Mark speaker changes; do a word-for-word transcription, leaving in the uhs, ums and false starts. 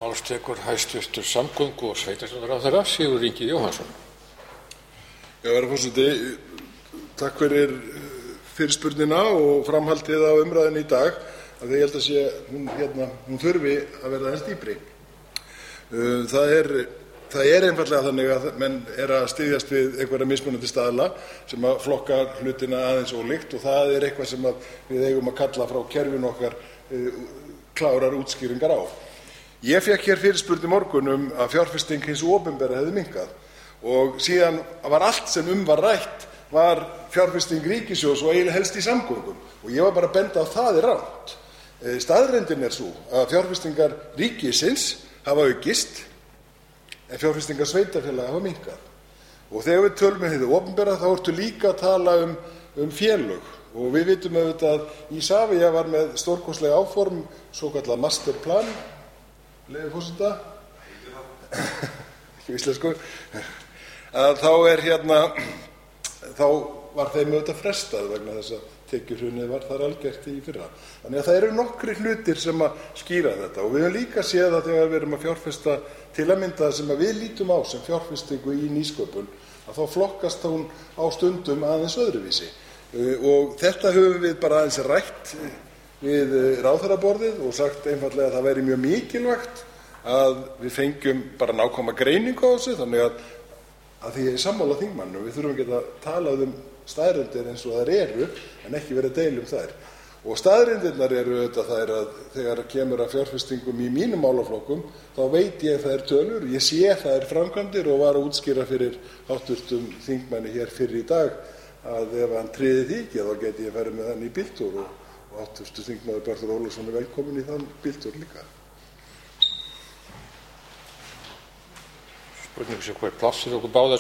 Speaker 1: Máls tekur hæstvirtur samgöngu- og sveitarstjórnarráðherra Sigurður Ingi Jóhannsson.
Speaker 2: Já, herra forseti, takk fyrir fyrirspurnina og framhaldið á umræðunni í dag. Af því ég held að sé, hún, hérna, hún þurfi að verða aðeins dýpri. Það er, það er einfaldlega þannig að menn er að styðjast við einhverja mismunandi staðla sem að flokka hlutina aðeins ólíkt, og það er eitthvað sem að við eigum að kalla frá kerfinu okkar klárar útskýringar á. Ég fékk hér fyrirspurn í morgun um að fjárfesting hins opinbera hefði minnkað, og síðan var allt sem um var rætt var fjárfesting ríkissjóðs og eiginlega helst í samgöngum, og ég var bara að benda á það er rangt. Staðreyndin er sú að fjárfestingar ríkisins hafa aukist en fjárfestingar sveitarfélaga hafa minnkað. Og þegar við tölum um hið opinbera þá ertu líka að tala um, um félög, og við vitum auðvitað að Isavia var með stórkostleg áform, svokallað masterplan, leyfi forseta, ekki íslensku, að þá er hérna, þá var þeim auðvitað frestað vegna þess að tekjuhrunið var þar algert í fyrra. Þannig að það eru nokkrir hlutir sem að skýra þetta, og við höfum líka séð að þegar við erum að fjárfesta til að mynda sem að við lítum á sem fjárfestingu í nýsköpun, að þá flokkast hún á stundum aðeins öðruvísi. Og þetta höfum við bara aðeins rætt við ráðherraborðið og sagt einfaldlega að það væri mjög mikilvægt að við fengjum bara nákvæma greiningu á þessu, þannig að, að því ég er sammála þingmannum, við þurfum ekki að tala um staðreyndir eins og þær eru en ekki verið að deila um þær. Og staðreyndirnar eru auðvitað þær að þegar kemur að fjárfestingum í mínum málaflokkum þá veit ég þær tölur, ég sé þær framkvæmdir og var að útskýra fyrir háttvirtum þingmanni hér fyrr í dag að ef hann tryði því ekki þá geti ég farið með hann í bíltúr, og, og háttvirtur þingmaður Bjartur Ólafsson er velkominn í þann bíltúr líka.
Speaker 1: Spurning sem hver pláss fyrir okkur báða